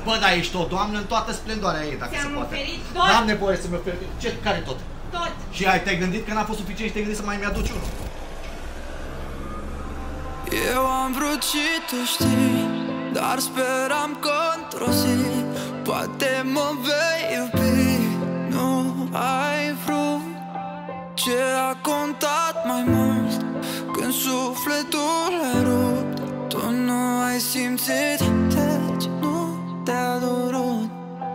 Bă, dar ești o doamnă în toată splendoarea ei, dacă se poate. oferit tot. N-am nevoie să-mi oferi. Ce? Care tot? Tot. Și te-ai gândit că n-a fost suficient și te-ai gândit să mai mi-aduci unul? Eu am vrut și tu știi, dar speram că într-o zi poate mă vei iubi. Nu ai vrut. Ce a contat mai mult când sufletul a rupt? Tu nu ai simțit, deci nu te-a durut.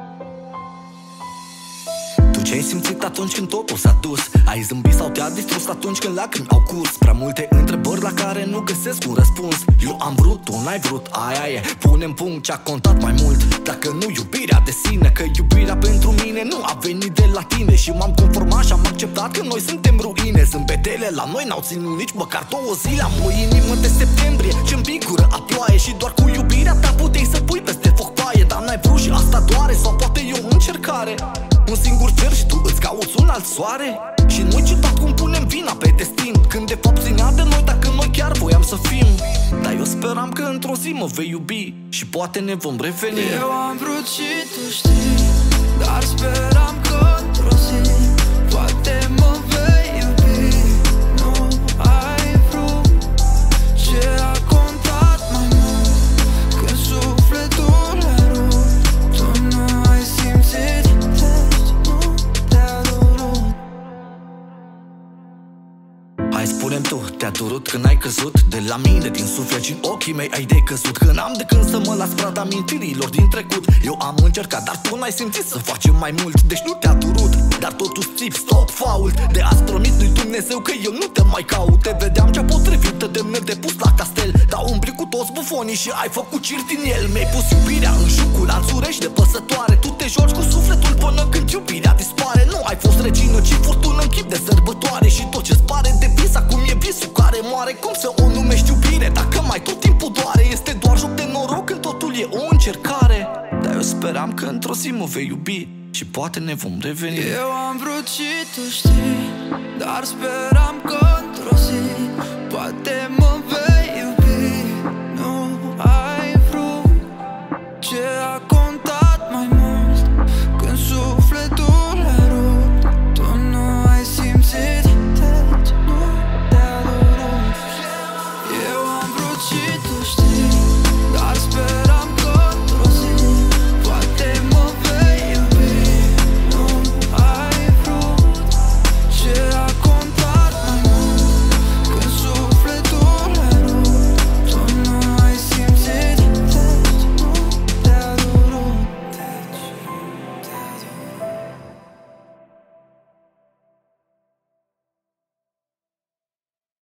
Ce ai simțit atunci când totul s-a dus? Ai zâmbit sau te-a distrus atunci când lacrimi au curs? Prea multe întrebări la care nu găsesc un răspuns. Eu am vrut, tu n-ai vrut, aia e. Punem punct ce-a contat mai mult. Dacă nu iubirea de sine, că iubirea pentru mine nu a venit de la tine. Și m-am conformat și am acceptat că noi suntem ruine. Zâmbetele la noi n-au ținut nici măcar 2 zile. Am o inimă de septembrie ce împingură a ploaie. Și doar cu iubirea ta puteai să pui peste foc paie. Dar n-ai vrut și asta doare, sau poate e o încercare. Un singur cer și tu îți cauți un alt soare. Și nu-i ciudat cum punem vina pe destin, când de fapt ținea de noi dacă noi chiar voiam să fim. Dar eu speram că într-o zi mă vei iubi și poate ne vom reveni. Eu am vrut și tu știi, dar speram că într-o zi poate mă vei iubi. Nu ai vrut. Ce a contat mai mult când sufletul a rupt? Tu nu ai simțit. Hai spune-mi tu, te-a durut când ai căzut de la mine din suflet și în ochii mei ai decăzut? Că n-am de când să mă las prada amintirilor din trecut. Eu am încercat, dar tu n-ai simțit să facem mai mult. Deci nu te-a durut, dar totuși stripi, stop, fault. De azi promit lui Dumnezeu că eu nu te mai caut. Te vedeam ce-a potrivit de demn de pus la castel. Dar umbli cu toți bufonii și ai făcut cir din el. Mi-ai pus iubirea în jucul anțurești de păsătoare. Tu te joci cu sufletul până când iubirea dispare. Nu ai fost regină, ci furtună în chip de sărbătoare. Și tot ce-ți pare de vis acum e visul care moare. Cum să o numești iubire dacă mai tot timpul doare? Este doar joc de noroc când totul e o încercare. Dar eu speram că într-o zi mă vei iubi și poate ne vom reveni. Eu am vrut și tu știi, dar speram că